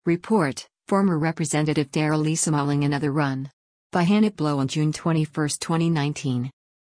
Report, former Representative Darrell Issa mulling another run. By Hannah Blow on June 21, 2019.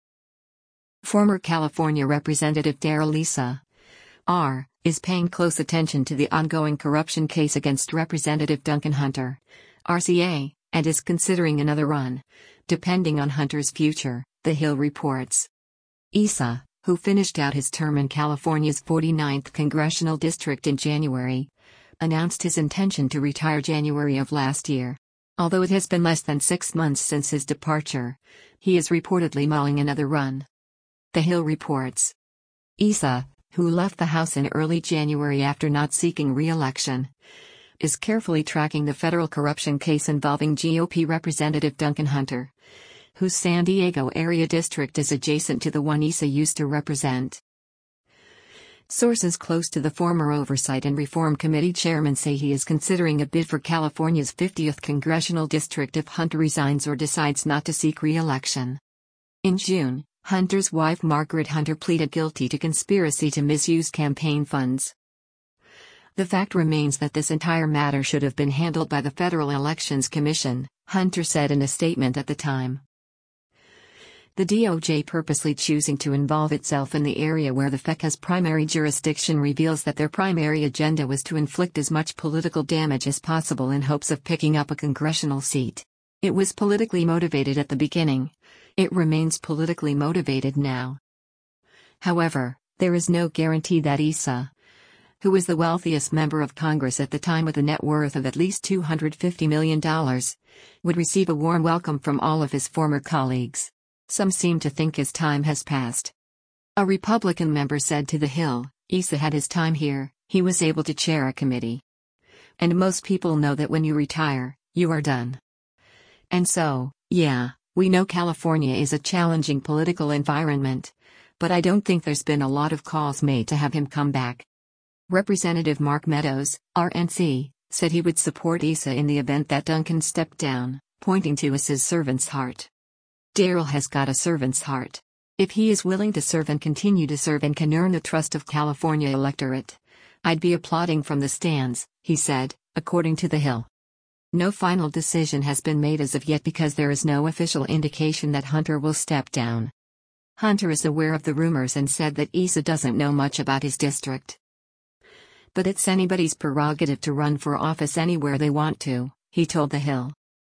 Former California Representative Darrell Issa R. is paying close attention to the ongoing corruption case against Representative Duncan Hunter, RCA, and is considering another run, depending on Hunter's future, The Hill reports. Issa, who finished out his term in California's 49th congressional district in January, announced his intention to retire January of last year. Although it has been less than 6 months since his departure, he is reportedly mulling another run. The Hill reports. Issa, who left the House in early January after not seeking re-election, is carefully tracking the federal corruption case involving GOP Representative Duncan Hunter, whose San Diego area district is adjacent to the one Issa used to represent. Sources close to the former Oversight and Reform Committee chairman say he is considering a bid for California's 50th congressional district if Hunter resigns or decides not to seek re-election. In June, Hunter's wife Margaret Hunter pleaded guilty to conspiracy to misuse campaign funds. The fact remains that this entire matter should have been handled by the Federal Elections Commission, Hunter said in a statement at the time. The DOJ purposely choosing to involve itself in the area where the FEC has primary jurisdiction reveals that their primary agenda was to inflict as much political damage as possible in hopes of picking up a congressional seat. It was politically motivated at the beginning. It remains politically motivated now. However, there is no guarantee that Issa, who was the wealthiest member of Congress at the time with a net worth of at least $250 million, would receive a warm welcome from all of his former colleagues. Some seem to think his time has passed. A Republican member said to The Hill, Issa had his time here, he was able to chair a committee. And most people know that when you retire, you are done. And so, yeah, we know California is a challenging political environment, but I don't think there's been a lot of calls made to have him come back. Representative Mark Meadows, RNC, said he would support Issa in the event that Duncan stepped down, pointing to Issa's servant's heart. Darrell has got a servant's heart. If he is willing to serve and continue to serve and can earn the trust of California electorate, I'd be applauding from the stands, he said, according to The Hill. No final decision has been made as of yet because there is no official indication that Hunter will step down. Hunter is aware of the rumors and said that Issa doesn't know much about his district. But it's anybody's prerogative to run for office anywhere they want to, he told The Hill.